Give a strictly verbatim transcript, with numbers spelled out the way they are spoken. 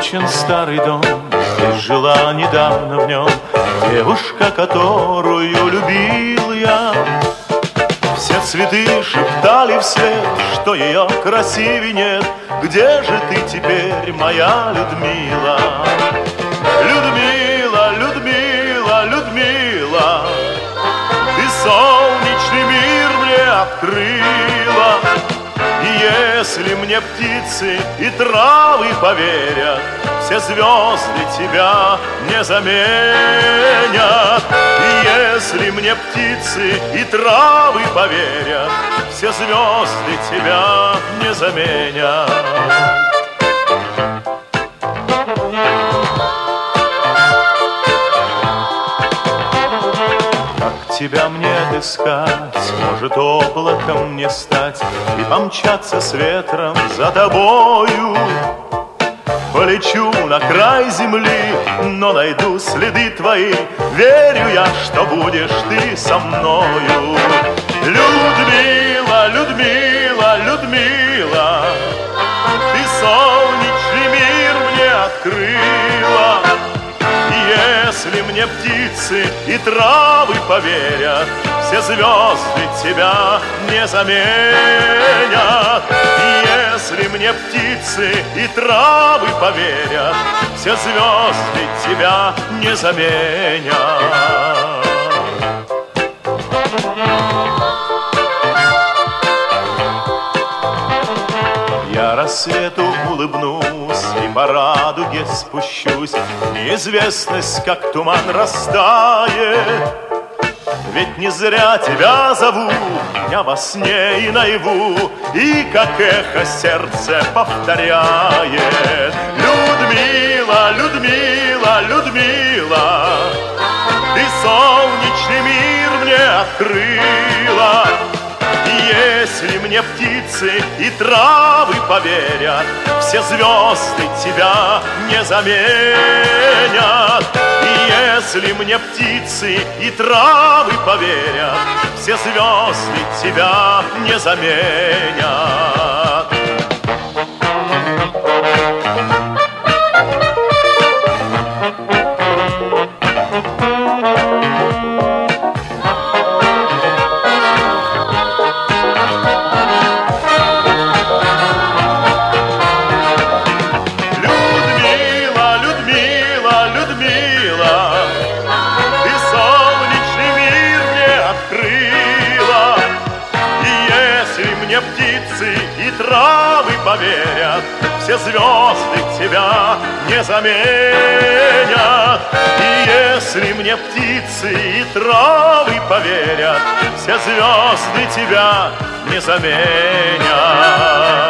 Заброшен старый дом, здесь жила недавно в нем девушка, которую любил я. Все цветы шептали вслед, что ее красивей нет. Где же ты теперь, моя Людмила? Людмила, Людмила, Людмила, ты солнечный мир мне открыла. И если мне птицы и травы поверят, все звезды тебя не заменят. И если мне птицы и травы поверят, все звезды тебя не заменят. Тебя мне отыскать, может облаком мне стать и помчаться с ветром за тобою. Полечу на край земли, но найду следы твои, верю я, что будешь ты со мною. Людмила, Людмила, Людмила, ты солнечный мир мне открыла. Если мне птицы и травы поверят, все звезды тебя не заменят. И если мне птицы и травы поверят, все звезды тебя не заменят. Я рассвету улыбнусь и по радуге спущусь, неизвестность, как туман, растает. Ведь не зря тебя зову, я во сне и наяву, и как эхо сердце повторяет. Людмила, Людмила, Людмила, ты солнечный мир мне открыла. Если мне птицы и травы поверят, все звезды тебя не заменят. И если мне птицы и травы поверят, все звезды тебя не заменят. Травы поверят, все звезды тебя не заменят. И если мне птицы и травы поверят, все звезды тебя не заменят.